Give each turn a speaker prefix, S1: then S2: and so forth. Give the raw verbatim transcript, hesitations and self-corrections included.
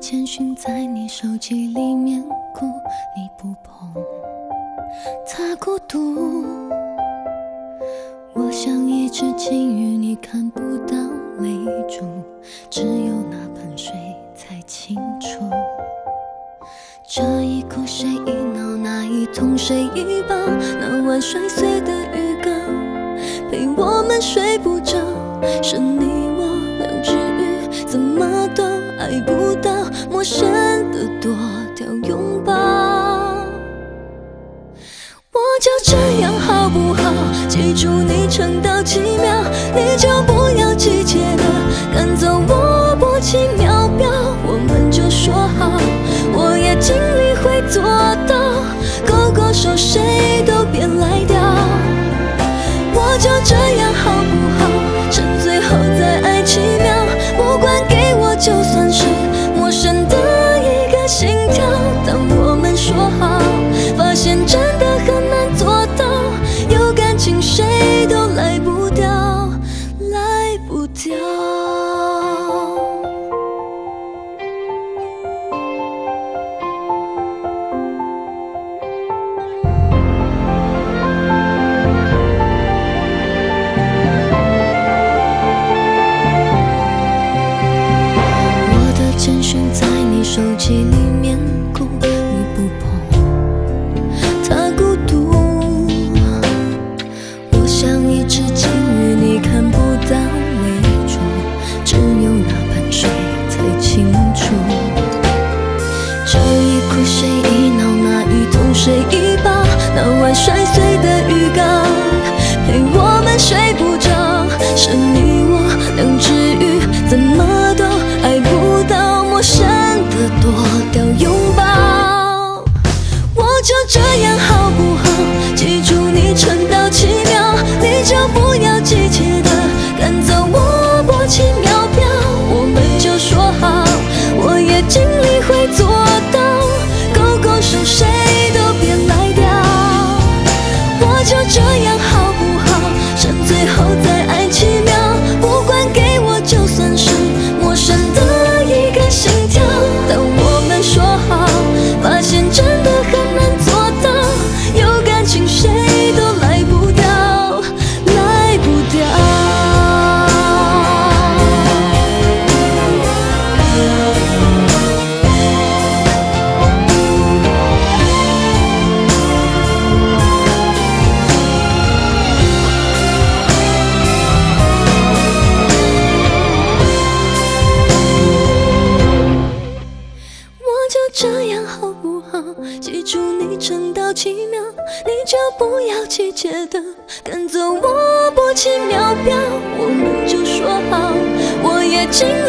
S1: 简讯在你手机里面过，你不碰，它孤独。我像一只金鱼，你看不到泪珠，只有那盆水才清楚。这一哭谁一闹，那一痛谁一抱，那晚摔碎的浴缸，陪我们睡不着，是你我两只鱼，怎么都爱不到陌生的多条拥抱。我就这样好不好？记住你撑到几秒，你就不要急切的赶走我薄情秒表，我们就说好，我也尽力会做到，勾勾手谁都别来掉。我就这样好不好？趁最后再爱七秒，不管给我就算是陌生的一个心跳。当我们说好，发现真的很难做到，有感情谁都来不掉，来不掉。手机里面过，你不碰，它孤独。我像一只金鱼，你看不到泪珠，只有那盆水才清楚。这一哭谁一闹，那一痛谁一抱，那晚摔碎的浴缸，陪我们睡不着，是你我两只鱼，怎么都爱不到陌生的多条拥抱。我就这样好不好？记住你撑到七秒，你就不要急切的赶走我薄情秒表，我们就说好，我也尽力会做到，勾勾手谁都别来掉。我就这样好不好？趁最后再爱七秒，不管给我就算是陌生的一个心跳。当我们说好，发现真的很难做到，有感情谁都来不掉，来不掉。这样好不好？记住你撑到七秒，你就不要急切的赶走我薄情秒表，我们就说好，我也尽